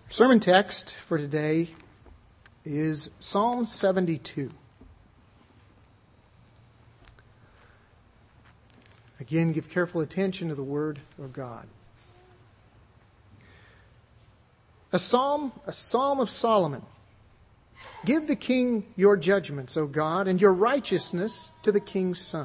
Sermon text for today is Psalm 72. Again, give careful attention to the Word of God. A psalm of Solomon. Give the king your judgments, O God, and your righteousness to the king's son.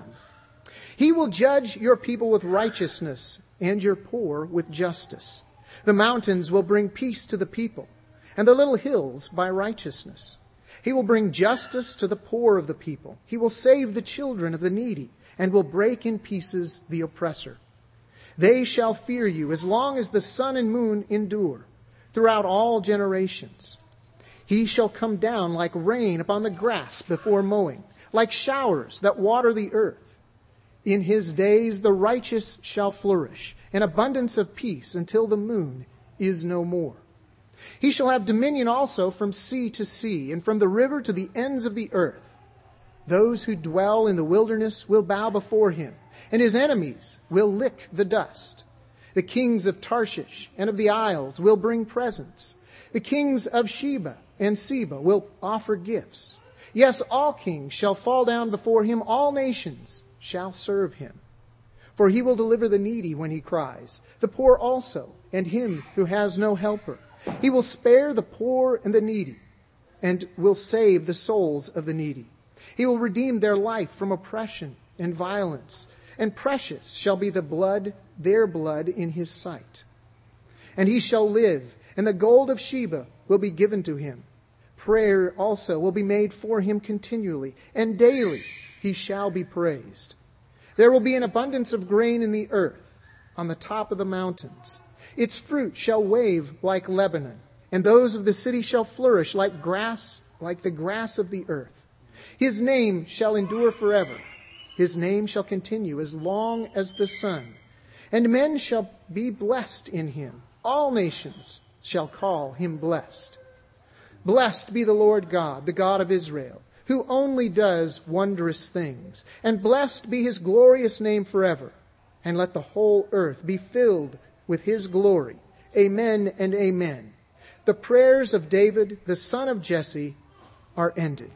He will judge your people with righteousness and your poor with justice. The mountains will bring peace to the people, and the little hills by righteousness. He will bring justice to the poor of the people. He will save the children of the needy, and will break in pieces the oppressor. They shall fear you as long as the sun and moon endure, throughout all generations. He shall come down like rain upon the grass before mowing, like showers that water the earth. In his days the righteous shall flourish, in abundance of peace until the moon is no more. He shall have dominion also from sea to sea, and from the river to the ends of the earth. Those who dwell in the wilderness will bow before him, and his enemies will lick the dust. The kings of Tarshish and of the isles will bring presents. The kings of Sheba and Seba will offer gifts. Yes, all kings shall fall down before him. All nations shall serve him. For he will deliver the needy when he cries, the poor also, and him who has no helper. He will spare the poor and the needy, and will save the souls of the needy. He will redeem their life from oppression and violence, and precious shall be their blood in his sight. And he shall live, and the gold of Sheba will be given to him. Prayer also will be made for him continually, and daily he shall be praised. There will be an abundance of grain in the earth, on the top of the mountains. Its fruit shall wave like Lebanon, and those of the city shall flourish like grass, like the grass of the earth. His name shall endure forever. His name shall continue as long as the sun. And men shall be blessed in him. All nations shall call him blessed. Blessed be the Lord God, the God of Israel, who only does wondrous things. And blessed be his glorious name forever. And let the whole earth be filled with his glory. Amen and amen. The prayers of David, the son of Jesse, are ended.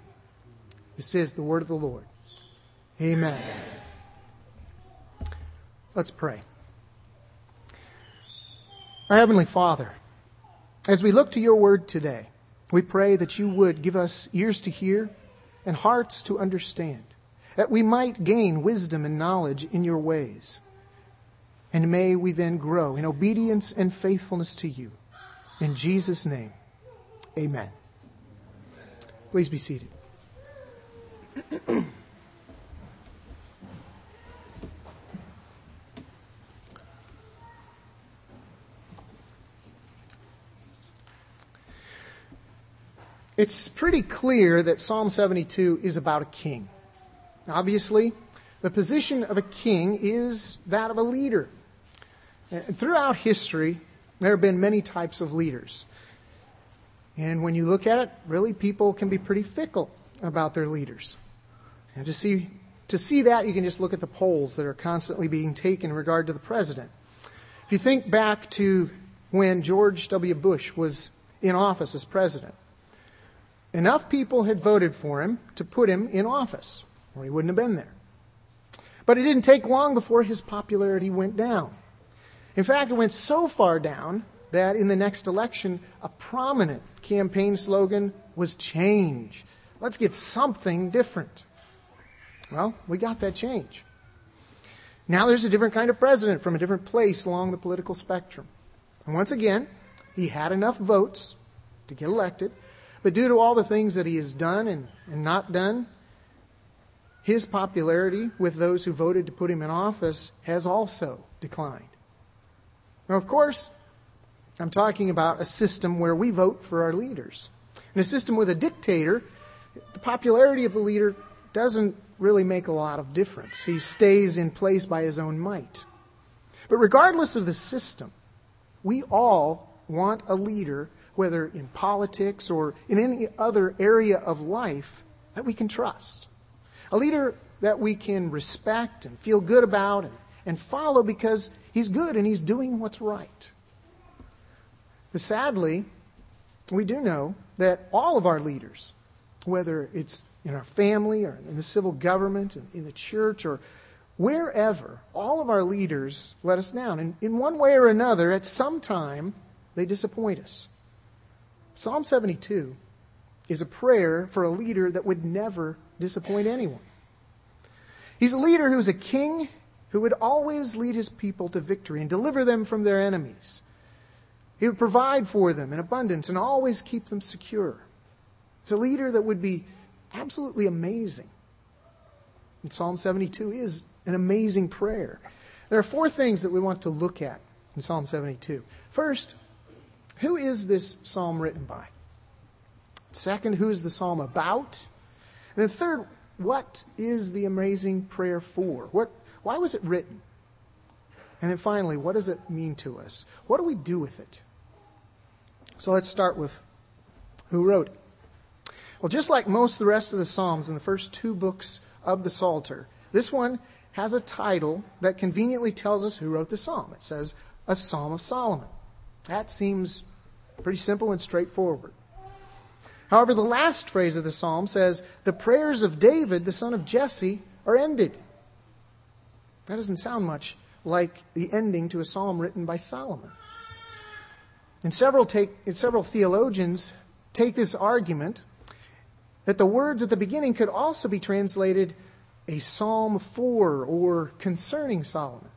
This is the word of the Lord. Amen. Let's pray. Our Heavenly Father, as we look to your word today, we pray that you would give us ears to hear and hearts to understand, that we might gain wisdom and knowledge in your ways. And may we then grow in obedience and faithfulness to you. In Jesus' name, amen. Please be seated. It's pretty clear that Psalm 72 is about a king. Obviously, the position of a king is that of a leader. And throughout history, there have been many types of leaders. And when you look at it, really people can be pretty fickle about their leaders. And to see that, you can just look at the polls that are constantly being taken in regard to the president. If you think back to when George W. Bush was in office as president, enough people had voted for him to put him in office, or he wouldn't have been there. But it didn't take long before his popularity went down. In fact, it went so far down that in the next election, a prominent campaign slogan was change. Let's get something different. Well, we got that change. Now there's a different kind of president from a different place along the political spectrum. And once again, he had enough votes to get elected. But due to all the things that he has done and not done, his popularity with those who voted to put him in office has also declined. Now, of course, I'm talking about a system where we vote for our leaders. In a system with a dictator, the popularity of the leader doesn't really make a lot of difference. He stays in place by his own might. But regardless of the system, we all want a leader, whether in politics or in any other area of life, that we can trust. A leader that we can respect and feel good about and follow because he's good and he's doing what's right. But sadly, we do know that all of our leaders, whether it's in our family or in the civil government, in the church, or wherever, all of our leaders let us down. And in one way or another, at some time, they disappoint us. Psalm 72 is a prayer for a leader that would never disappoint anyone. He's a leader who's a king who would always lead his people to victory and deliver them from their enemies. He would provide for them in abundance and always keep them secure. It's a leader that would be absolutely amazing. And Psalm 72 is an amazing prayer. There are 4 things that we want to look at in Psalm 72. First, who is this psalm written by? Second, who is the psalm about? And then third, what is the amazing prayer for? Why was it written? And then finally, what does it mean to us? What do we do with it? So let's start with who wrote it. Well, just like most of the rest of the Psalms in the first 2 books of the Psalter, this one has a title that conveniently tells us who wrote the psalm. It says, A Psalm of Solomon. That seems pretty simple and straightforward. However, the last phrase of the psalm says, The prayers of David, the son of Jesse, are ended. That doesn't sound much like the ending to a psalm written by Solomon. And several theologians take this argument that the words at the beginning could also be translated a psalm for or concerning Solomon.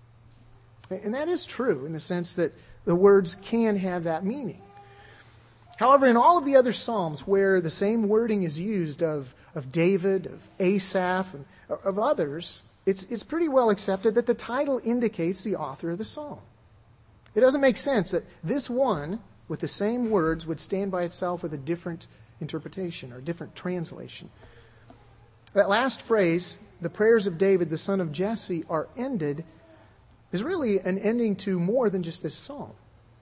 And that is true in the sense that the words can have that meaning. However, in all of the other psalms where the same wording is used of David, of Asaph, and of others, it's pretty well accepted that the title indicates the author of the psalm. It doesn't make sense that this one, with the same words, would stand by itself with a different interpretation or different translation. That last phrase, the prayers of David, the son of Jesse, are ended, is really an ending to more than just this psalm.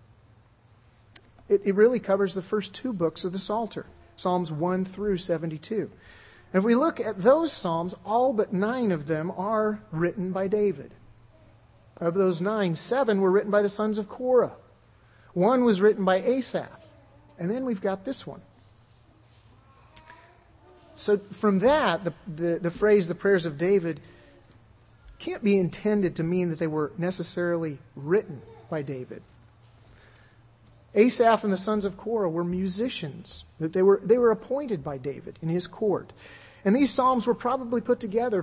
It really covers the first 2 books of the Psalter, Psalms 1 through 72. And if we look at those psalms, all but 9 of them are written by David. Of those 9, 7 were written by the sons of Korah. 1 was written by Asaph. And then we've got this one. So from that, the phrase, the prayers of David, can't be intended to mean that they were necessarily written by David. Asaph and the sons of Korah were musicians. That they were appointed by David in his court. And these psalms were probably put together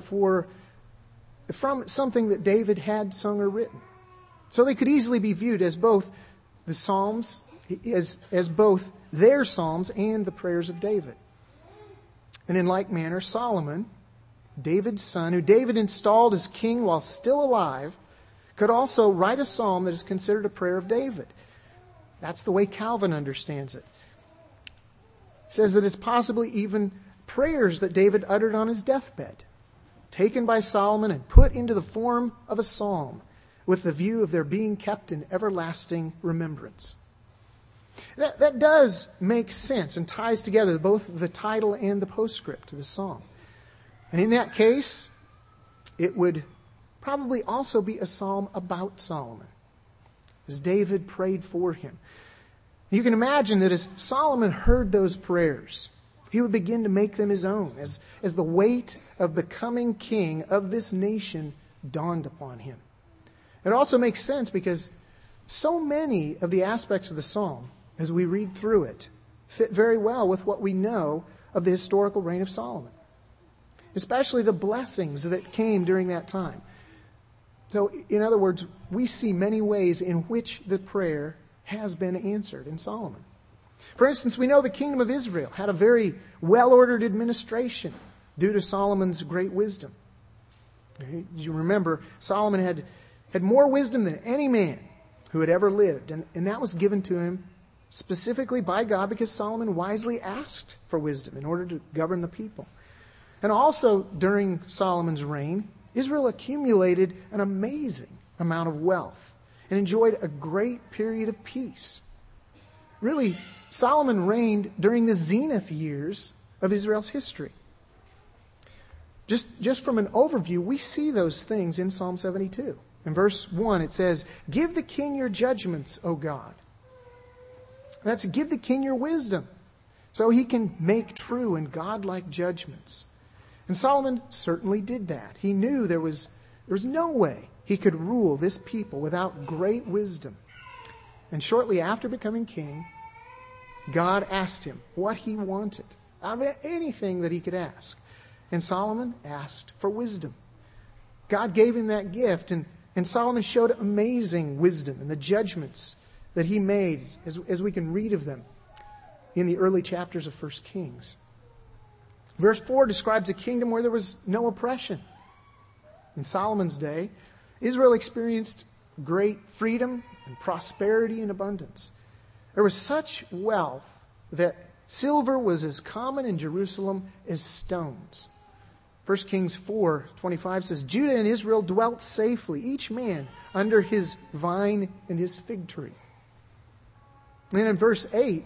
from something that David had sung or written. So they could easily be viewed as both the psalms, as both their psalms and the prayers of David. And in like manner, Solomon, David's son, who David installed as king while still alive, could also write a psalm that is considered a prayer of David. That's the way Calvin understands it. It says that it's possibly even prayers that David uttered on his deathbed, taken by Solomon and put into the form of a psalm, with the view of their being kept in everlasting remembrance. That does make sense and ties together both the title and the postscript to the psalm. And in that case, it would probably also be a psalm about Solomon, as David prayed for him. You can imagine that as Solomon heard those prayers, he would begin to make them his own, as the weight of becoming king of this nation dawned upon him. It also makes sense because so many of the aspects of the psalm, as we read through it, fit very well with what we know of the historical reign of Solomon, especially the blessings that came during that time. So, in other words, we see many ways in which the prayer has been answered in Solomon. For instance, we know the kingdom of Israel had a very well-ordered administration due to Solomon's great wisdom. You remember, Solomon had more wisdom than any man who had ever lived, and that was given to him specifically by God because Solomon wisely asked for wisdom in order to govern the people. And also, during Solomon's reign, Israel accumulated an amazing amount of wealth and enjoyed a great period of peace. Really, Solomon reigned during the zenith years of Israel's history. Just from an overview, we see those things in Psalm 72. In verse 1, it says, "Give the king your judgments, O God." That's give the king your wisdom so he can make true and godlike judgments. And Solomon certainly did that. He knew there was no way he could rule this people without great wisdom. And shortly after becoming king, God asked him what he wanted out of anything that he could ask. And Solomon asked for wisdom. God gave him that gift, and Solomon showed amazing wisdom in the judgments that he made, as we can read of them in the early chapters of 1 Kings. Verse 4 describes a kingdom where there was no oppression. In Solomon's day, Israel experienced great freedom and prosperity and abundance. There was such wealth that silver was as common in Jerusalem as stones. 1 Kings 4:25 says, Judah and Israel dwelt safely, each man under his vine and his fig tree. And then in verse 8,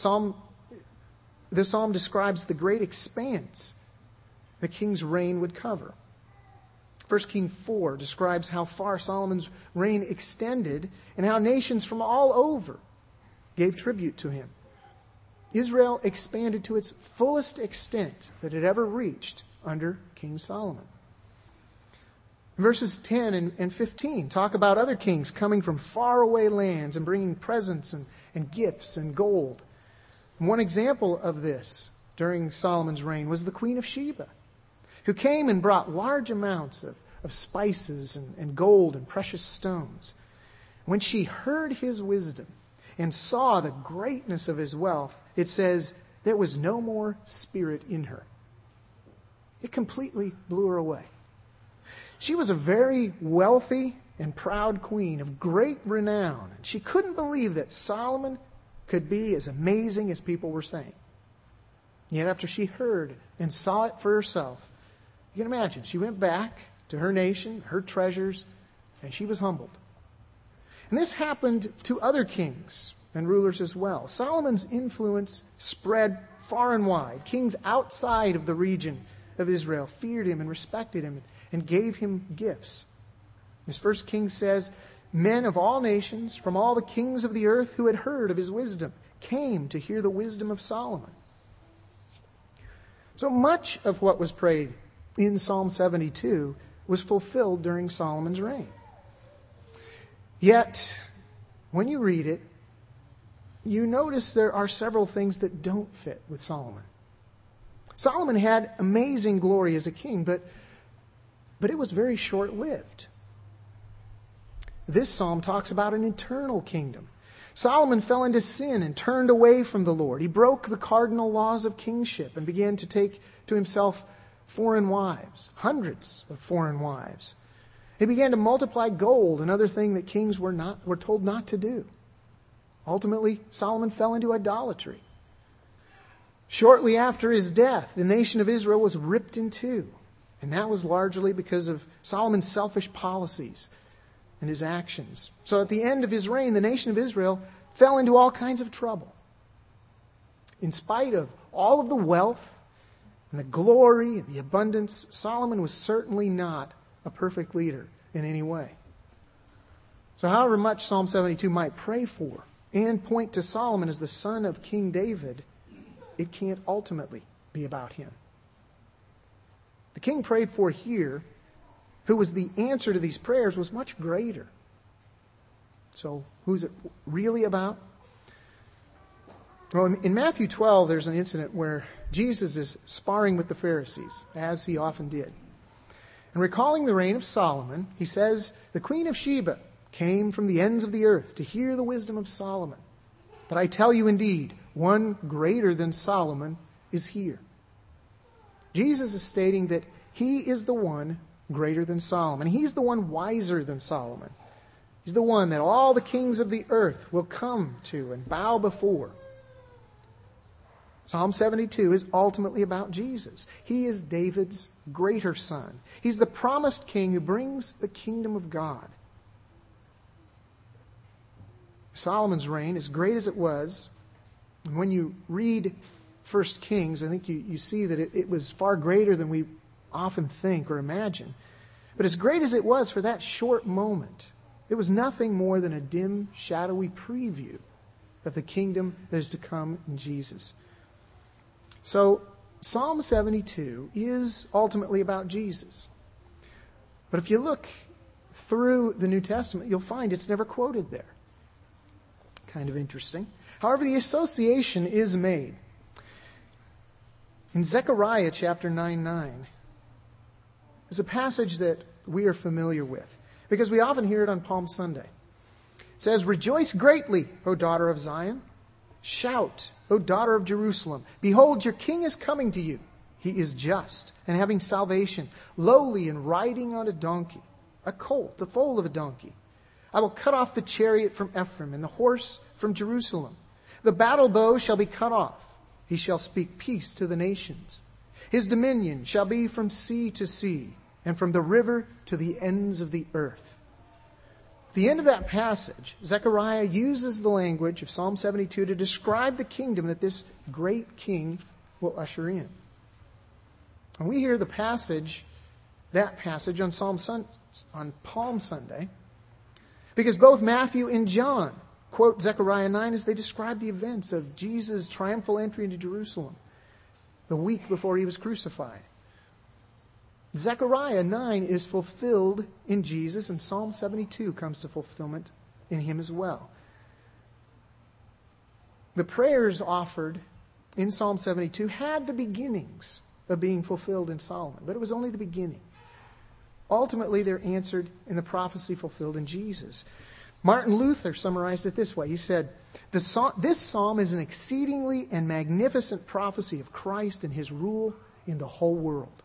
the psalm describes the great expanse the king's reign would cover. 1 Kings 4 describes how far Solomon's reign extended and how nations from all over gave tribute to him. Israel expanded to its fullest extent that it ever reached under King Solomon. Verses 10 and 15 talk about other kings coming from faraway lands and bringing presents and gifts and gold. And one example of this during Solomon's reign was the Queen of Sheba, who came and brought large amounts of spices and gold and precious stones. When she heard his wisdom and saw the greatness of his wealth, it says there was no more spirit in her. It completely blew her away. She was a very wealthy and proud queen of great renown. She couldn't believe that Solomon could be as amazing as people were saying. Yet after she heard and saw it for herself, you can imagine, she went back to her nation, her treasures, and she was humbled. And this happened to other kings and rulers as well. Solomon's influence spread far and wide. Kings outside of the region of Israel feared him and respected him and gave him gifts. As 1 Kings says, men of all nations, from all the kings of the earth who had heard of his wisdom, came to hear the wisdom of Solomon. So much of what was prayed in Psalm 72 was fulfilled during Solomon's reign. Yet, when you read it, you notice there are several things that don't fit with Solomon. Solomon had amazing glory as a king, but it was very short-lived. This psalm talks about an eternal kingdom. Solomon fell into sin and turned away from the Lord. He broke the cardinal laws of kingship and began to take to himself foreign wives, hundreds of foreign wives. He began to multiply gold, another thing that kings were told not to do. Ultimately, Solomon fell into idolatry. Shortly after his death, the nation of Israel was ripped in two. And that was largely because of Solomon's selfish policies and his actions. So at the end of his reign, the nation of Israel fell into all kinds of trouble. In spite of all of the wealth and the glory and the abundance, Solomon was certainly not a perfect leader in any way. So however much Psalm 72 might pray for and point to Solomon as the son of King David, it can't ultimately be about him. The king prayed for here, who was the answer to these prayers, was much greater. So who's it really about? Well, in Matthew 12, there's an incident where Jesus is sparring with the Pharisees, as he often did. And recalling the reign of Solomon, he says, the Queen of Sheba came from the ends of the earth to hear the wisdom of Solomon. But I tell you indeed, one greater than Solomon is here. Jesus is stating that he is the one greater than Solomon. He's the one wiser than Solomon. He's the one that all the kings of the earth will come to and bow before. Psalm 72 is ultimately about Jesus. He is David's greater son. He's the promised king who brings the kingdom of God. Solomon's reign, as great as it was, and when you read 1 Kings, I think you see that it was far greater than we often think or imagine. But as great as it was for that short moment, it was nothing more than a dim, shadowy preview of the kingdom that is to come in Jesus. So Psalm 72 is ultimately about Jesus. But if you look through the New Testament, you'll find it's never quoted there. Kind of interesting. However, the association is made. In Zechariah chapter 9:9, is a passage that we are familiar with because we often hear it on Palm Sunday. It says, "Rejoice greatly, O daughter of Zion. Shout, O daughter of Jerusalem. Behold, your king is coming to you. He is just and having salvation, lowly and riding on a donkey, a colt, the foal of a donkey. I will cut off the chariot from Ephraim and the horse from Jerusalem. The battle bow shall be cut off. He shall speak peace to the nations. His dominion shall be from sea to sea and from the river to the ends of the earth." At the end of that passage, Zechariah uses the language of Psalm 72 to describe the kingdom that this great king will usher in. And we hear that passage on Palm Sunday, because both Matthew and John quote Zechariah 9 as they describe the events of Jesus' triumphal entry into Jerusalem the week before he was crucified. Zechariah 9 is fulfilled in Jesus, and Psalm 72 comes to fulfillment in him as well. The prayers offered in Psalm 72 had the beginnings of being fulfilled in Solomon, but it was only the beginning. Ultimately, they're answered in the prophecy fulfilled in Jesus. Martin Luther summarized it this way. He said, "This psalm is an exceedingly and magnificent prophecy of Christ and his rule in the whole world."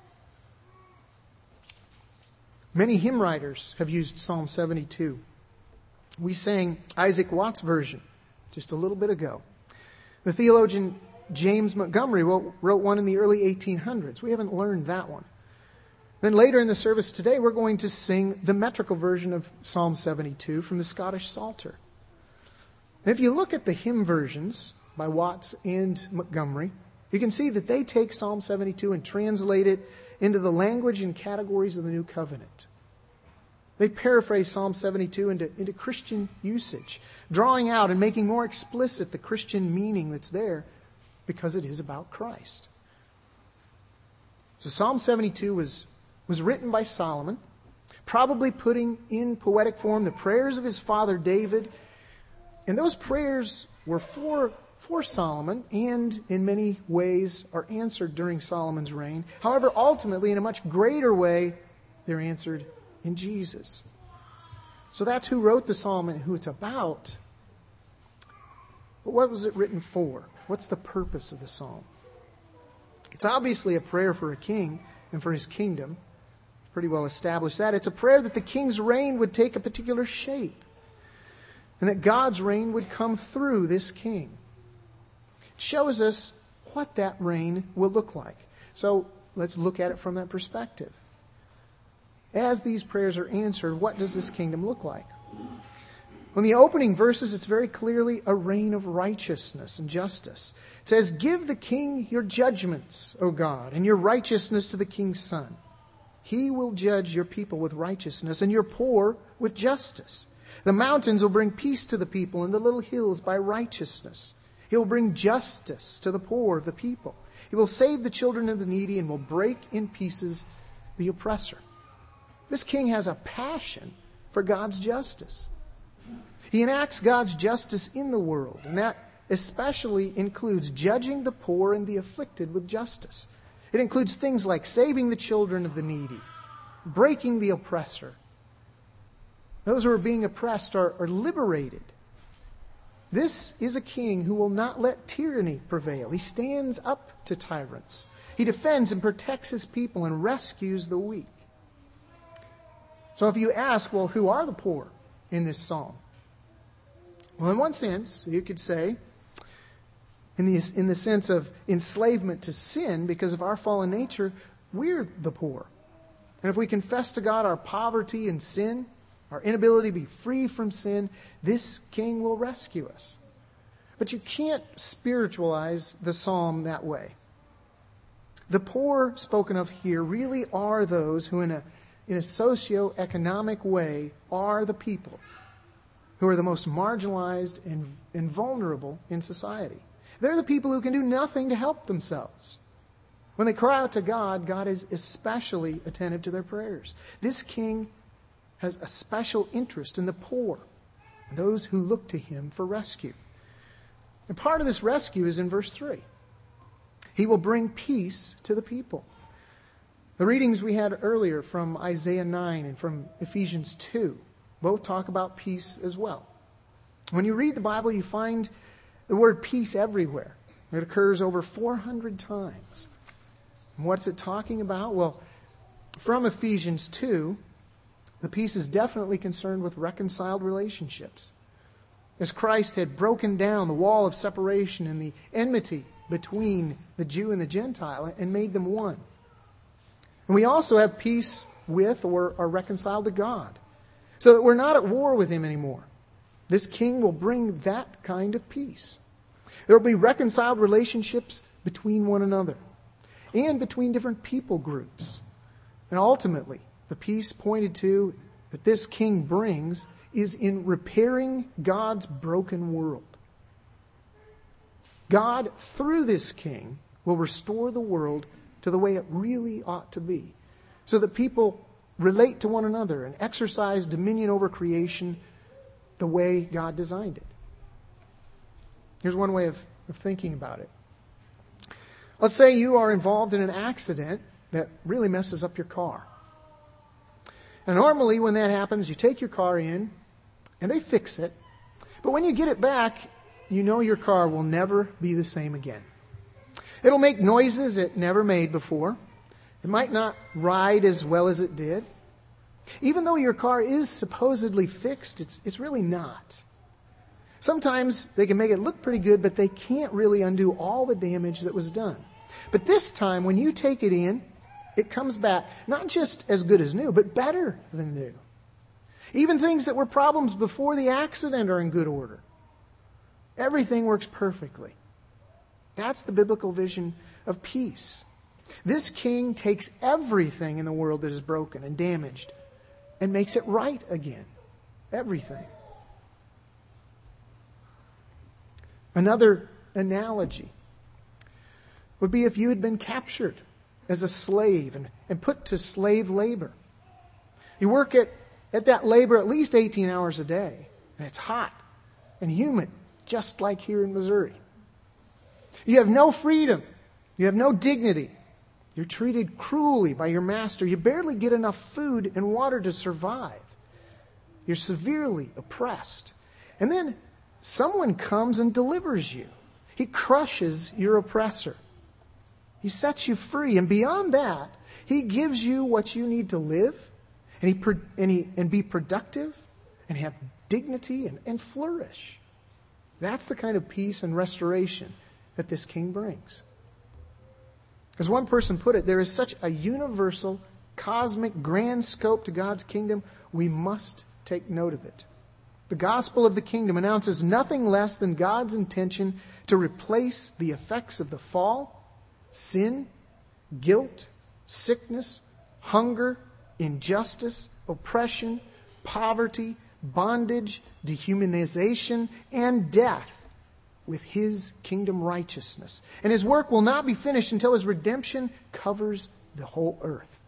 Many hymn writers have used Psalm 72. We sang Isaac Watts' version just a little bit ago. The theologian James Montgomery wrote one in the early 1800s. We haven't learned that one. Then later in the service today, we're going to sing the metrical version of Psalm 72 from the Scottish Psalter. If you look at the hymn versions by Watts and Montgomery, you can see that they take Psalm 72 and translate it into the language and categories of the New Covenant. They paraphrase Psalm 72 into Christian usage, drawing out and making more explicit the Christian meaning that's there because it is about Christ. So Psalm 72 was written by Solomon, probably putting in poetic form the prayers of his father David. And those prayers were for Solomon and in many ways are answered during Solomon's reign. However, ultimately, in a much greater way, they're answered in Jesus. So that's who wrote the psalm and who it's about. But what was it written for? What's the purpose of the psalm? It's obviously a prayer for a king and for his kingdom. Pretty well established that. It's a prayer that the king's reign would take a particular shape and that God's reign would come through this king. It shows us what that reign will look like. So let's look at it from that perspective. As these prayers are answered, what does this kingdom look like? In the opening verses, it's very clearly a reign of righteousness and justice. It says, "Give the king your judgments, O God, and your righteousness to the king's son. He will judge your people with righteousness and your poor with justice. The mountains will bring peace to the people and the little hills by righteousness. He will bring justice to the poor of the people. He will save the children of the needy and will break in pieces the oppressor." This king has a passion for God's justice. He enacts God's justice in the world, and that especially includes judging the poor and the afflicted with justice. It includes things like saving the children of the needy, breaking the oppressor. Those who are being oppressed are liberated. This is a king who will not let tyranny prevail. He stands up to tyrants. He defends and protects his people and rescues the weak. So if you ask, well, who are the poor in this psalm? Well, in one sense, you could say, in the sense of enslavement to sin, because of our fallen nature, we're the poor. And if we confess to God our poverty and sin, our inability to be free from sin, this king will rescue us. But you can't spiritualize the psalm that way. The poor spoken of here really are those who in a socioeconomic way are the people who are the most marginalized and vulnerable in society. They're the people who can do nothing to help themselves. When they cry out to God, God is especially attentive to their prayers. This king has a special interest in the poor, those who look to him for rescue. And part of this rescue is in verse 3. He will bring peace to the people. The readings we had earlier from Isaiah 9 and from Ephesians 2 both talk about peace as well. When you read the Bible, you find the word peace everywhere. It occurs over 400 times. And what's it talking about? Well, from Ephesians 2, the peace is definitely concerned with reconciled relationships. As Christ had broken down the wall of separation and the enmity between the Jew and the Gentile and made them one. And we also have peace with or are reconciled to God, so that we're not at war with him anymore. This king will bring that kind of peace. There will be reconciled relationships between one another and between different people groups. And ultimately, the peace pointed to that this king brings is in repairing God's broken world. God, through this king, will restore the world to the way it really ought to be, so that people relate to one another and exercise dominion over creation the way God designed it. Here's one way of thinking about it. Let's say you are involved in an accident that really messes up your car. And normally when that happens, you take your car in and they fix it. But when you get it back, you know your car will never be the same again. It'll make noises it never made before. It might not ride as well as it did. Even though your car is supposedly fixed, it's really not. Sometimes they can make it look pretty good, but they can't really undo all the damage that was done. But this time, when you take it in, it comes back not just as good as new, but better than new. Even things that were problems before the accident are in good order. Everything works perfectly. That's the biblical vision of peace. This king takes everything in the world that is broken and damaged and makes it right again. Everything. Another analogy would be if you had been captured as a slave and put to slave labor. You work at that labor at least 18 hours a day, and it's hot and humid, just like here in Missouri. You have no freedom. You have no dignity. You're treated cruelly by your master. You barely get enough food and water to survive. You're severely oppressed. And then someone comes and delivers you. He crushes your oppressor. He sets you free. And beyond that, he gives you what you need to live and be productive and have dignity and flourish. That's the kind of peace and restoration that this king brings. As one person put it, there is such a universal, cosmic, grand scope to God's kingdom, we must take note of it. The gospel of the kingdom announces nothing less than God's intention to replace the effects of the fall, sin, guilt, sickness, hunger, injustice, oppression, poverty, bondage, dehumanization, and death with his kingdom righteousness. And his work will not be finished until his redemption covers the whole earth.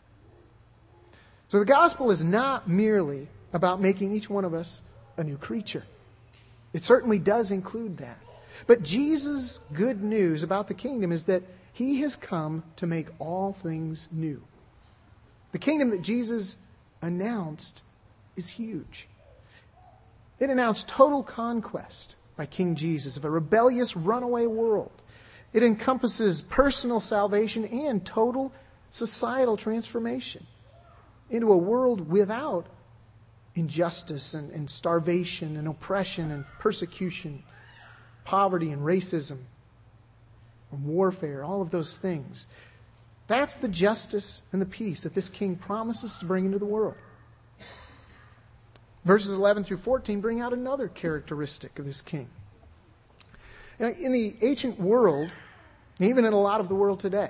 So the gospel is not merely about making each one of us a new creature. It certainly does include that. But Jesus' good news about the kingdom is that he has come to make all things new. The kingdom that Jesus announced is huge. It announced total conquest by King Jesus of a rebellious runaway world. It encompasses personal salvation and total societal transformation into a world without injustice and starvation and oppression and persecution, poverty and racism, and warfare, all of those things. That's the justice and the peace that this king promises to bring into the world. Verses 11 through 14 bring out another characteristic of this king. Now, in the ancient world, even in a lot of the world today,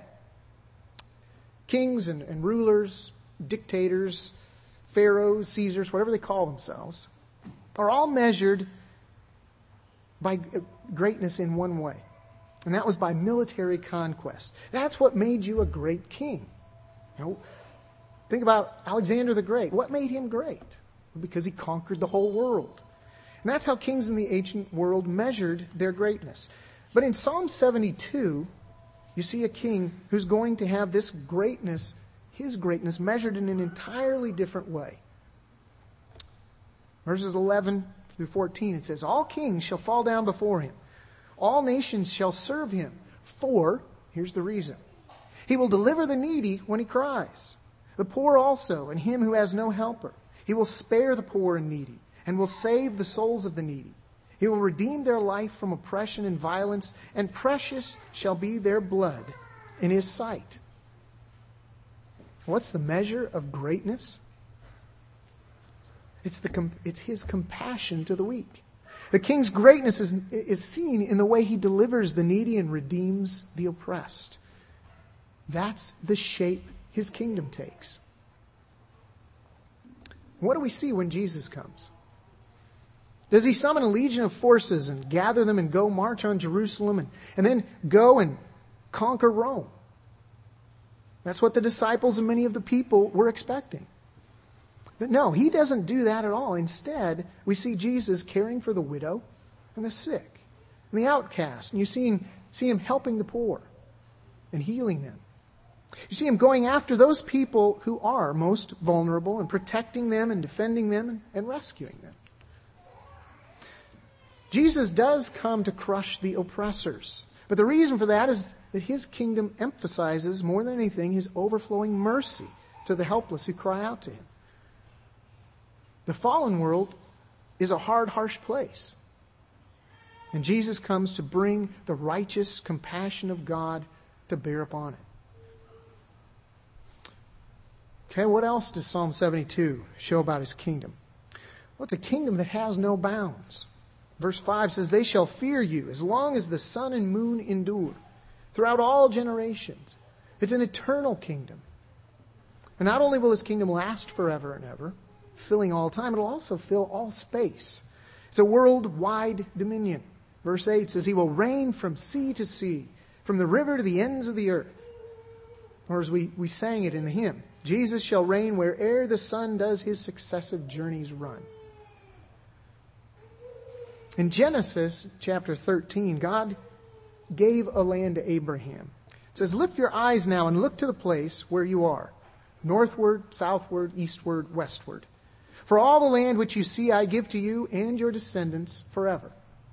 kings and rulers, dictators, pharaohs, Caesars, whatever they call themselves, are all measured by greatness in one way. And that was by military conquest. That's what made you a great king. Think about Alexander the Great. What made him great? Because he conquered the whole world. And that's how kings in the ancient world measured their greatness. But in Psalm 72, you see a king who's going to have this greatness, his greatness, measured in an entirely different way. Verses 11 through 14, it says, all kings shall fall down before him. All nations shall serve him. For, here's the reason, he will deliver the needy when he cries, the poor also, and him who has no helper. He will spare the poor and needy, and will save the souls of the needy. He will redeem their life from oppression and violence, and precious shall be their blood in his sight. What's the measure of greatness? It's his compassion to the weak. The king's greatness is seen in the way he delivers the needy and redeems the oppressed. That's the shape his kingdom takes. What do we see when Jesus comes? Does he summon a legion of forces and gather them and go march on Jerusalem and then go and conquer Rome? That's what the disciples and many of the people were expecting. But no, he doesn't do that at all. Instead, we see Jesus caring for the widow and the sick and the outcast. And you see him helping the poor and healing them. You see him going after those people who are most vulnerable and protecting them and defending them and rescuing them. Jesus does come to crush the oppressors. But the reason for that is that his kingdom emphasizes more than anything his overflowing mercy to the helpless who cry out to him. The fallen world is a hard, harsh place. And Jesus comes to bring the righteous compassion of God to bear upon it. Okay, what else does Psalm 72 show about his kingdom? Well, it's a kingdom that has no bounds. Verse 5 says, they shall fear you as long as the sun and moon endure, throughout all generations. It's an eternal kingdom. And not only will his kingdom last forever and ever, filling all time, it'll also fill all space. It's a worldwide dominion. Verse 8 says, he will reign from sea to sea, from the river to the ends of the earth. Or as we sang it in the hymn, Jesus shall reign where'er the sun does his successive journeys run. In Genesis chapter 13, God gave a land to Abraham. It says, lift your eyes now and look to the place where you are, northward, southward, eastward, westward. For all the land which you see I give to you and your descendants forever.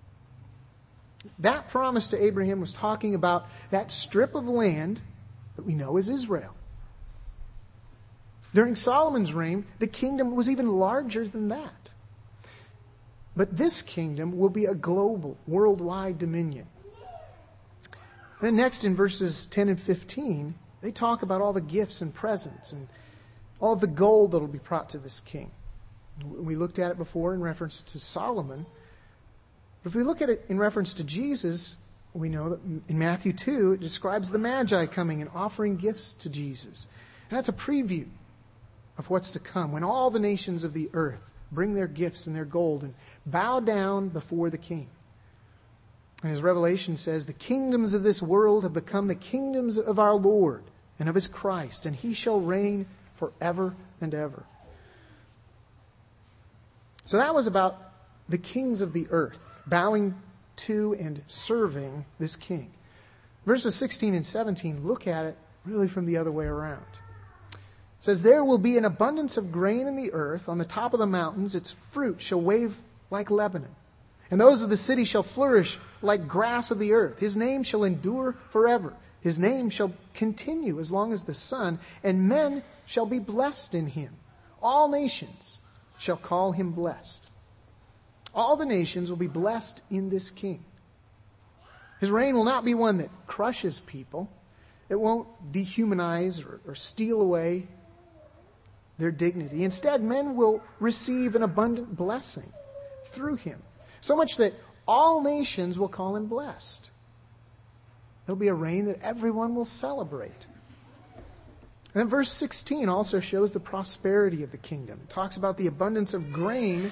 That promise to Abraham was talking about that strip of land that we know as Israel. During Solomon's reign, the kingdom was even larger than that. But this kingdom will be a global, worldwide dominion. Then next in verses 10 and 15, they talk about all the gifts and presents and all of the gold that will be brought to this king. We looked at it before in reference to Solomon. But if we look at it in reference to Jesus, we know that in Matthew 2, it describes the Magi coming and offering gifts to Jesus. And that's a preview of what's to come, when all the nations of the earth bring their gifts and their gold and bow down before the king. And as Revelation says, the kingdoms of this world have become the kingdoms of our Lord and of his Christ, and he shall reign forever and ever. So that was about the kings of the earth bowing to and serving this king. Verses 16 and 17 look at it really from the other way around. It says, there will be an abundance of grain in the earth. On the top of the mountains, its fruit shall wave like Lebanon. And those of the city shall flourish like grass of the earth. His name shall endure forever. His name shall continue as long as the sun, and men shall be blessed in him. All nations shall call him blessed. All the nations will be blessed in this king. His reign will not be one that crushes people. It won't dehumanize or steal away their dignity. Instead, men will receive an abundant blessing through him. So much that all nations will call him blessed. There'll be a reign that everyone will celebrate. And then verse 16 also shows the prosperity of the kingdom. It talks about the abundance of grain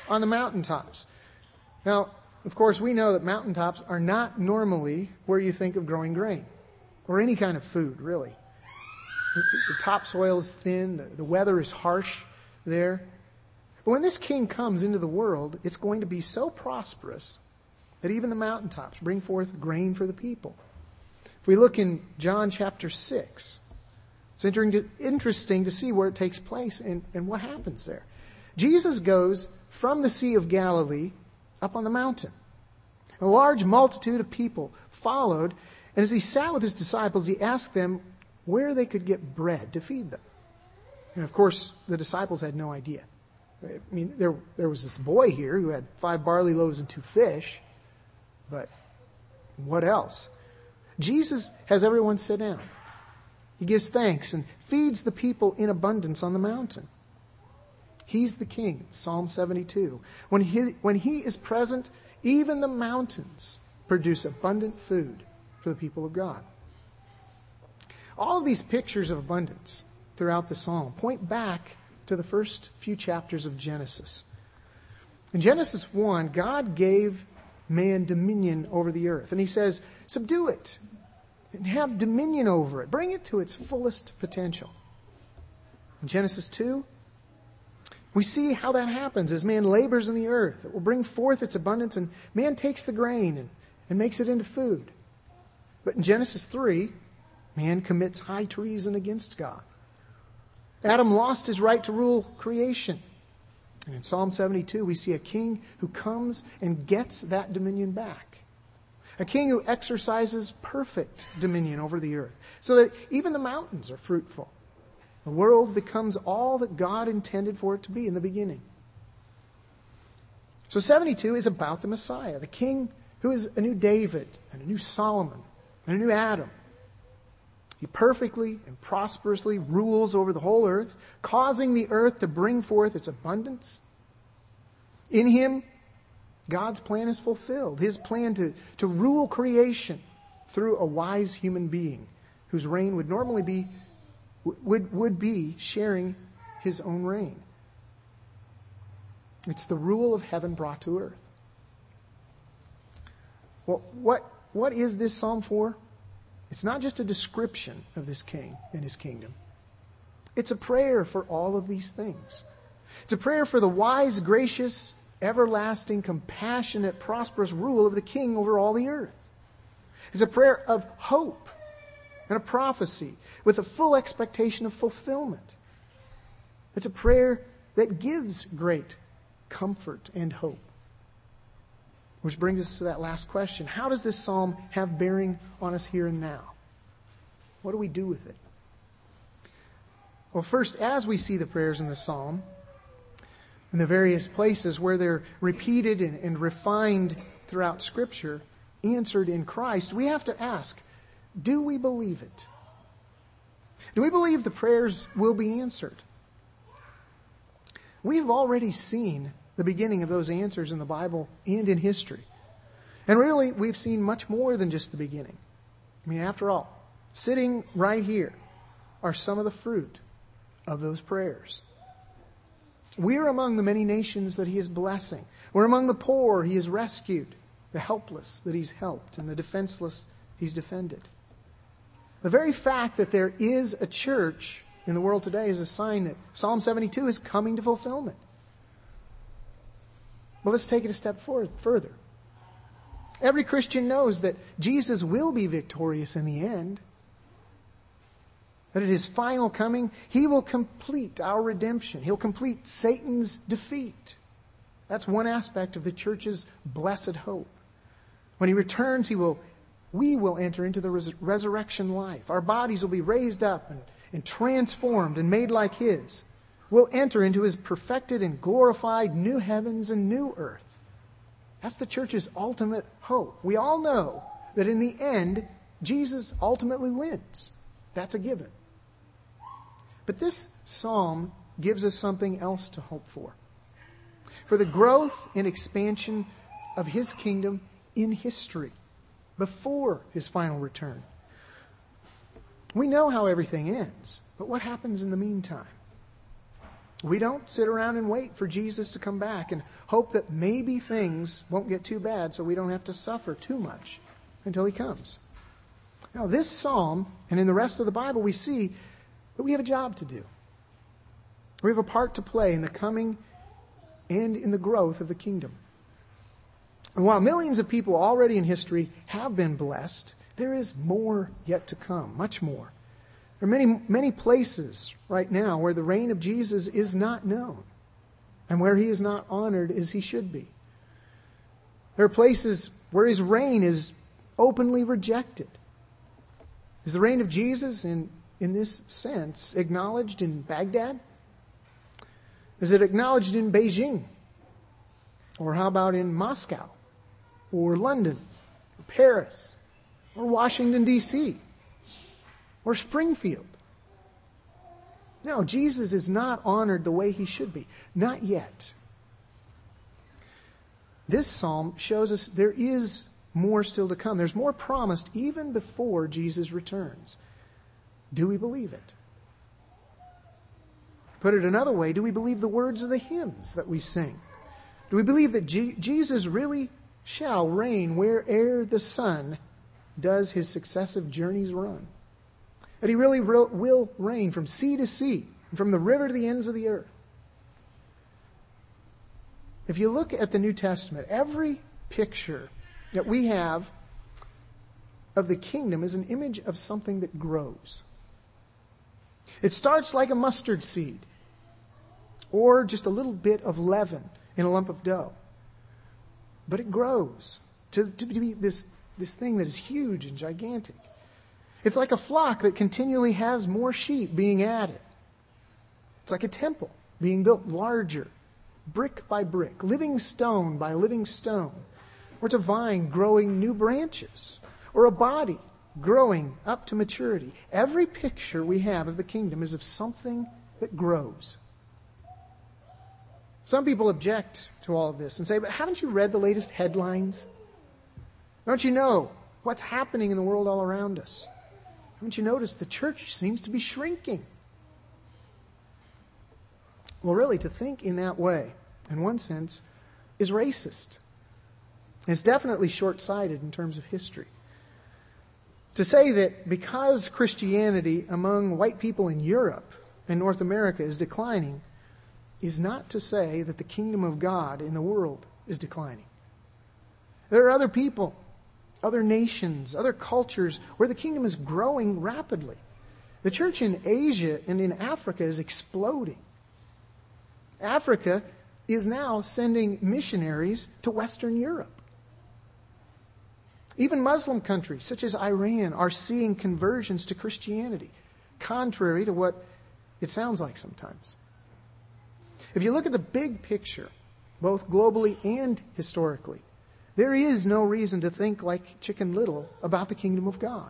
on the mountaintops. Now, of course, we know that mountaintops are not normally where you think of growing grain or any kind of food, really. The topsoil is thin, the weather is harsh there. But when this king comes into the world, it's going to be so prosperous that even the mountaintops bring forth grain for the people. If we look in John chapter 6, it's interesting to see where it takes place and what happens there. Jesus goes from the Sea of Galilee up on the mountain. A large multitude of people followed, and as he sat with his disciples, he asked them where they could get bread to feed them. And of course, the disciples had no idea. I mean, there was this boy here who had 5 barley loaves and 2 fish, but what else? Jesus has everyone sit down. He gives thanks and feeds the people in abundance on the mountain. He's the king, Psalm 72. When he is present, even the mountains produce abundant food for the people of God. All of these pictures of abundance throughout the psalm point back to the first few chapters of Genesis. In Genesis 1, God gave man dominion over the earth. And he says, subdue it and have dominion over it. Bring it to its fullest potential. In Genesis 2, we see how that happens as man labors in the earth. It will bring forth its abundance, and man takes the grain and makes it into food. But in Genesis 3, man commits high treason against God. Adam lost his right to rule creation. And in Psalm 72, we see a king who comes and gets that dominion back. A king who exercises perfect dominion over the earth, so that even the mountains are fruitful. The world becomes all that God intended for it to be in the beginning. So 72 is about the Messiah, the king who is a new David and a new Solomon and a new Adam. He perfectly and prosperously rules over the whole earth, causing the earth to bring forth its abundance. In him, God's plan is fulfilled. His plan to rule creation through a wise human being whose reign would normally be would be sharing his own reign. It's the rule of heaven brought to earth. Well, what is this psalm for? It's not just a description of this king and his kingdom. It's a prayer for all of these things. It's a prayer for the wise, gracious, everlasting, compassionate, prosperous rule of the king over all the earth. It's a prayer of hope and a prophecy with a full expectation of fulfillment. It's a prayer that gives great comfort and hope. Which brings us to that last question. How does this psalm have bearing on us here and now? What do we do with it? Well, first, as we see the prayers in the psalm, in the various places where they're repeated and refined throughout Scripture, answered in Christ, we have to ask, do we believe it? Do we believe the prayers will be answered? We've already seen the beginning of those answers in the Bible and in history. And really, we've seen much more than just the beginning. I mean, after all, sitting right here are some of the fruit of those prayers. We're among the many nations that he is blessing. We're among the poor he has rescued, the helpless that he's helped, and the defenseless he's defended. The very fact that there is a church in the world today is a sign that Psalm 72 is coming to fulfillment. Well, let's take it a step further. Every Christian knows that Jesus will be victorious in the end. That at his final coming, he will complete our redemption. He'll complete Satan's defeat. That's one aspect of the church's blessed hope. When he returns, we will enter into the resurrection life. Our bodies will be raised up and transformed and made like his. We'll enter into his perfected and glorified new heavens and new earth. That's the church's ultimate hope. We all know that in the end, Jesus ultimately wins. That's a given. But this psalm gives us something else to hope for. For the growth and expansion of his kingdom in history, before his final return. We know how everything ends, but what happens in the meantime? We don't sit around and wait for Jesus to come back and hope that maybe things won't get too bad so we don't have to suffer too much until he comes. Now, this psalm and in the rest of the Bible, we see that we have a job to do. We have a part to play in the coming and in the growth of the kingdom. And while millions of people already in history have been blessed, there is more yet to come, much more. There are many places right now where the reign of Jesus is not known and where he is not honored as he should be. There are places where his reign is openly rejected. Is the reign of Jesus in this sense acknowledged in Baghdad? Is it acknowledged in Beijing? Or how about in Moscow? Or London? Or Paris? Or Washington, D.C.? Or Springfield? No, Jesus is not honored the way he should be. Not yet. This psalm shows us there is more still to come. There's more promised even before Jesus returns. Do we believe it? Put it another way, do we believe the words of the hymns that we sing? Do we believe that Jesus really shall reign where'er the sun does his successive journeys run? That he really will reign from sea to sea, and from the river to the ends of the earth. If you look at the New Testament, every picture that we have of the kingdom is an image of something that grows. It starts like a mustard seed, or just a little bit of leaven in a lump of dough. But it grows to be this thing that is huge and gigantic. It's like a flock that continually has more sheep being added. It's like a temple being built larger, brick by brick, living stone by living stone. Or it's a vine growing new branches, or a body growing up to maturity. Every picture we have of the kingdom is of something that grows. Some people object to all of this and say, but haven't you read the latest headlines? Don't you know what's happening in the world all around us? Haven't you noticed the church seems to be shrinking? Well, really, to think in that way, in one sense, is racist. It's definitely short-sighted in terms of history. To say that because Christianity among white people in Europe and North America is declining is not to say that the kingdom of God in the world is declining. There are other people, other nations, other cultures where the kingdom is growing rapidly. The church in Asia and in Africa is exploding. Africa is now sending missionaries to Western Europe. Even Muslim countries such as Iran are seeing conversions to Christianity, contrary to what it sounds like sometimes. If you look at the big picture, both globally and historically, there is no reason to think like Chicken Little about the kingdom of God.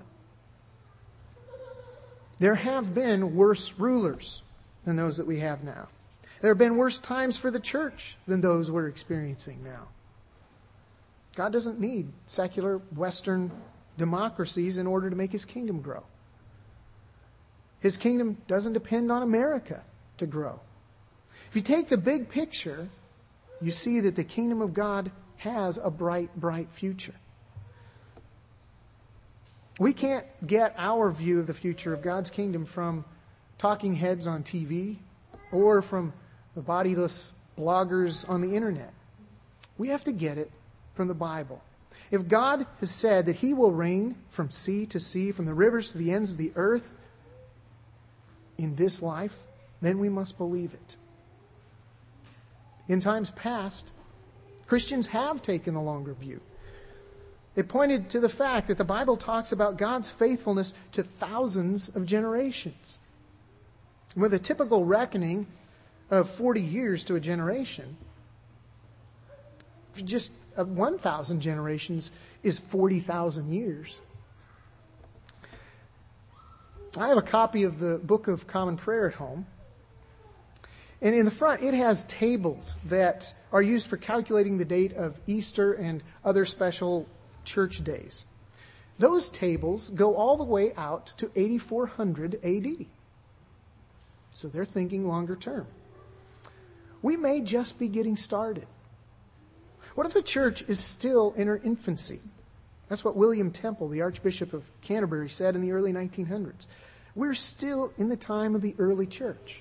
There have been worse rulers than those that we have now. There have been worse times for the church than those we're experiencing now. God doesn't need secular Western democracies in order to make his kingdom grow. His kingdom doesn't depend on America to grow. If you take the big picture, you see that the kingdom of God has a bright, bright future. We can't get our view of the future of God's kingdom from talking heads on TV or from the bodiless bloggers on the internet. We have to get it from the Bible. If God has said that he will reign from sea to sea, from the rivers to the ends of the earth in this life, then we must believe it. In times past, Christians have taken the longer view. It pointed to the fact that the Bible talks about God's faithfulness to thousands of generations. With a typical reckoning of 40 years to a generation, just 1,000 generations is 40,000 years. I have a copy of the Book of Common Prayer at home. And in the front, it has tables that are used for calculating the date of Easter and other special church days. Those tables go all the way out to 8400 AD. So they're thinking longer term. we may just be getting started. What if the church is still in her infancy? That's what William Temple, the Archbishop of Canterbury, said in the early 1900s. We're still in the time of the early church.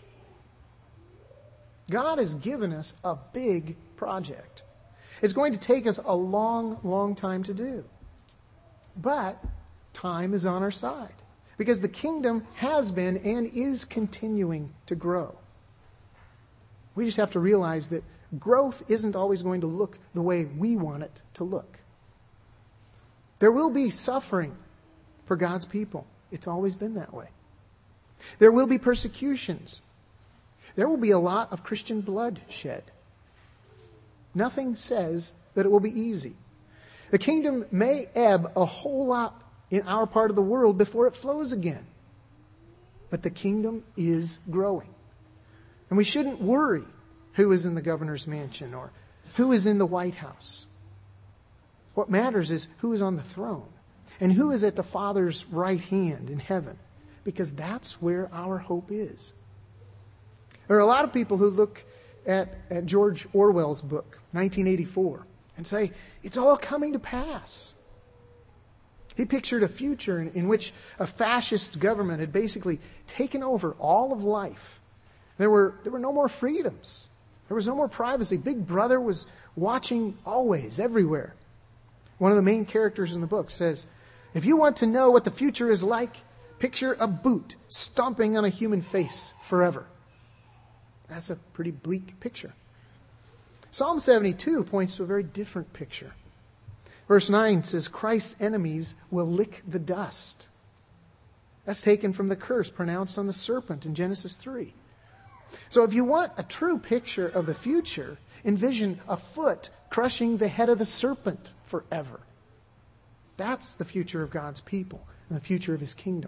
God has given us a big project. It's going to take us a long, long time to do. But time is on our side because the kingdom has been and is continuing to grow. We just have to realize that growth isn't always going to look the way we want it to look. There will be suffering for God's people. It's always been that way. There will be persecutions. There will be a lot of Christian blood shed. Nothing says that it will be easy. The kingdom may ebb a whole lot in our part of the world before it flows again. But the kingdom is growing. And we shouldn't worry who is in the governor's mansion or who is in the White House. What matters is who is on the throne and who is at the Father's right hand in heaven, because that's where our hope is. There are a lot of people who look at George Orwell's book, 1984, and say, it's all coming to pass. He pictured a future in which a fascist government had basically taken over all of life. There were no more freedoms. There was no more privacy. Big Brother was watching always, everywhere. One of the main characters in the book says, if you want to know what the future is like, picture a boot stomping on a human face forever. That's a pretty bleak picture. Psalm 72 points to a very different picture. Verse 9 says, Christ's enemies will lick the dust. That's taken from the curse pronounced on the serpent in Genesis 3. So if you want a true picture of the future, envision a foot crushing the head of the serpent forever. That's the future of God's people and the future of His kingdom.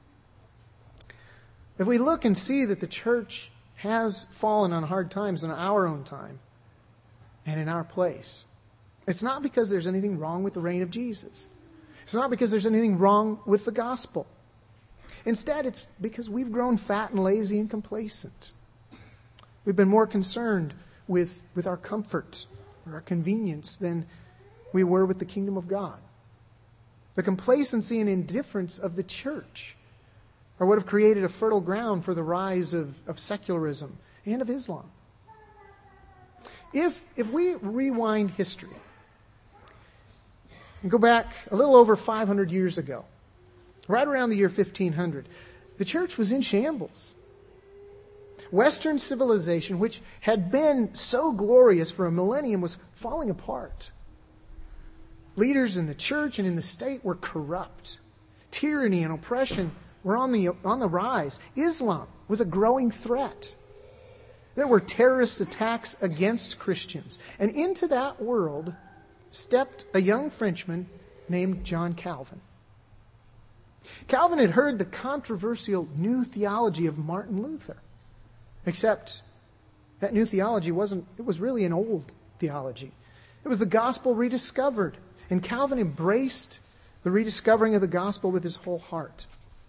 If we look and see that the church has fallen on hard times in our own time and in our place, it's not because there's anything wrong with the reign of Jesus. It's not because there's anything wrong with the gospel. Instead, it's because we've grown fat and lazy and complacent. We've been more concerned with our comfort or our convenience than we were with the kingdom of God. The complacency and indifference of the church are what have created a fertile ground for the rise of secularism and of Islam. If we rewind history and go back a little over 500 years ago, right around the year 1500, the church was in shambles. Western civilization, which had been so glorious for a millennium, was falling apart. Leaders in the church and in the state were corrupt. Tyranny and oppression were on the rise. Islam was a growing threat. There were terrorist attacks against Christians. And into that world stepped a young Frenchman named John Calvin. Calvin had heard the controversial new theology of Martin Luther. Except that new theology was really an old theology. It was the gospel rediscovered. And Calvin embraced the rediscovering of the gospel with his whole heart.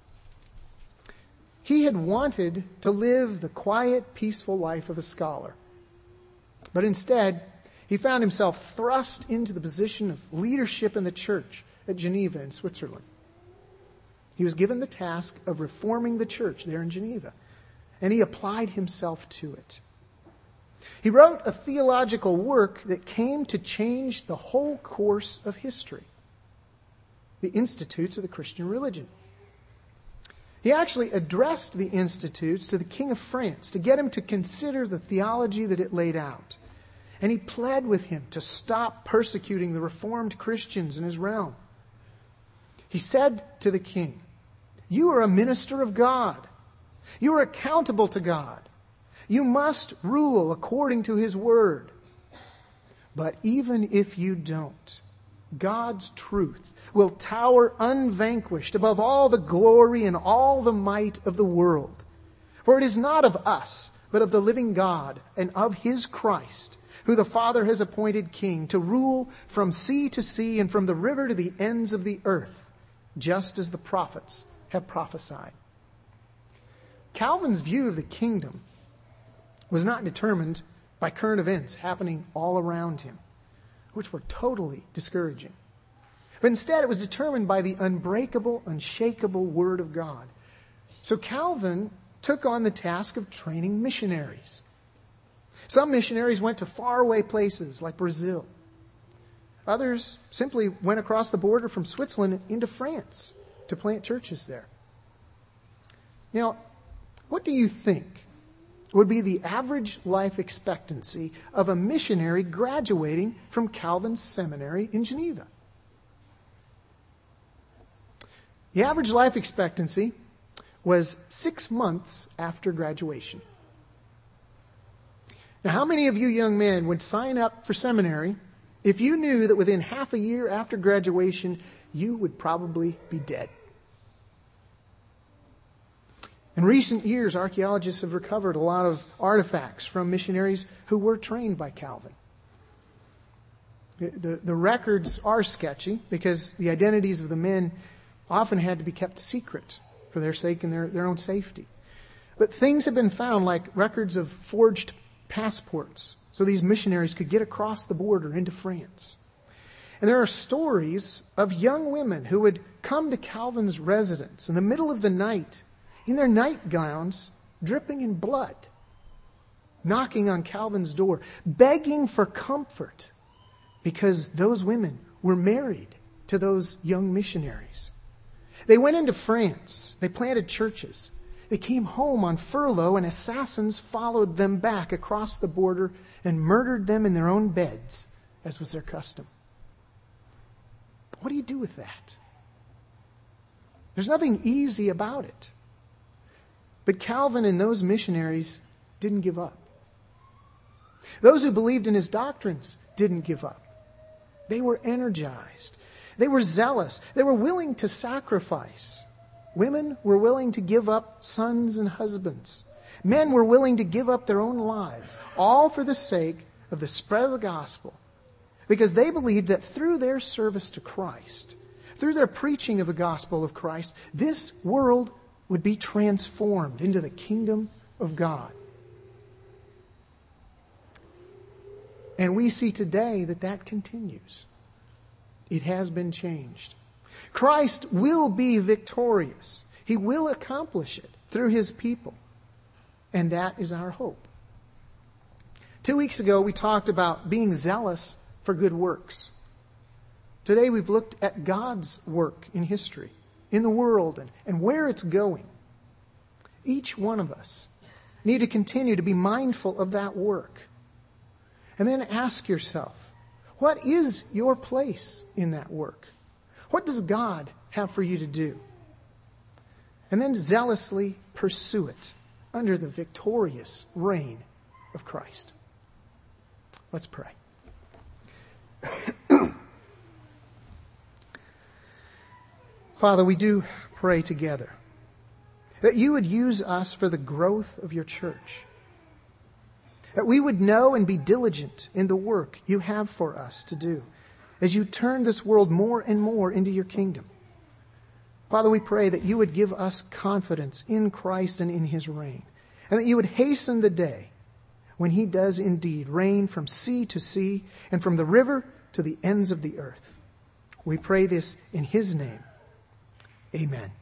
He had wanted to live the quiet, peaceful life of a scholar. But instead, he found himself thrust into the position of leadership in the church at Geneva in Switzerland. He was given the task of reforming the church there in Geneva. And he applied himself to it. He wrote a theological work that came to change the whole course of history. The Institutes of the Christian Religion. He actually addressed the Institutes to the King of France to get him to consider the theology that it laid out. And he pled with him to stop persecuting the Reformed Christians in his realm. He said to the king, "You are a minister of God. You are accountable to God. You must rule according to His word. But even if you don't, God's truth will tower unvanquished above all the glory and all the might of the world. For it is not of us, but of the living God and of His Christ, who the Father has appointed king, to rule from sea to sea and from the river to the ends of the earth, just as the prophets have prophesied." Calvin's view of the kingdom was not determined by current events happening all around him, which were totally discouraging. But instead, it was determined by the unbreakable, unshakable Word of God. So Calvin took on the task of training missionaries. Some missionaries went to faraway places like Brazil. Others simply went across the border from Switzerland into France to plant churches there. Now, what do you think would be the average life expectancy of a missionary graduating from Calvin's seminary in Geneva? The average life expectancy was 6 months after graduation. Now, how many of you young men would sign up for seminary if you knew that within half a year after graduation, you would probably be dead? In recent years, archaeologists have recovered a lot of artifacts from missionaries who were trained by Calvin. The records are sketchy because the identities of the men often had to be kept secret for their sake and their own safety. But things have been found, like records of forged passports, so these missionaries could get across the border into France. And there are stories of young women who would come to Calvin's residence in the middle of the night in their nightgowns, dripping in blood, knocking on Calvin's door, begging for comfort because those women were married to those young missionaries. They went into France. They planted churches. They came home on furlough, and assassins followed them back across the border and murdered them in their own beds, as was their custom. What do you do with that? There's nothing easy about it. But Calvin and those missionaries didn't give up. Those who believed in his doctrines didn't give up. They were energized. They were zealous. They were willing to sacrifice. Women were willing to give up sons and husbands. Men were willing to give up their own lives, all for the sake of the spread of the gospel, because they believed that through their service to Christ, through their preaching of the gospel of Christ, this world would be transformed into the kingdom of God. And we see today that continues. It has been changed. Christ will be victorious. He will accomplish it through His people. And that is our hope. 2 weeks ago, we talked about being zealous for good works. Today, we've looked at God's work in history, in the world, and where it's going. Each one of us need to continue to be mindful of that work. And then ask yourself, what is your place in that work? What does God have for you to do? And then zealously pursue it under the victorious reign of Christ. Let's pray. Father, we do pray together that you would use us for the growth of your church, that we would know and be diligent in the work you have for us to do as you turn this world more and more into your kingdom. Father, we pray that you would give us confidence in Christ and in His reign, and that you would hasten the day when He does indeed reign from sea to sea and from the river to the ends of the earth. We pray this in His name. Amen.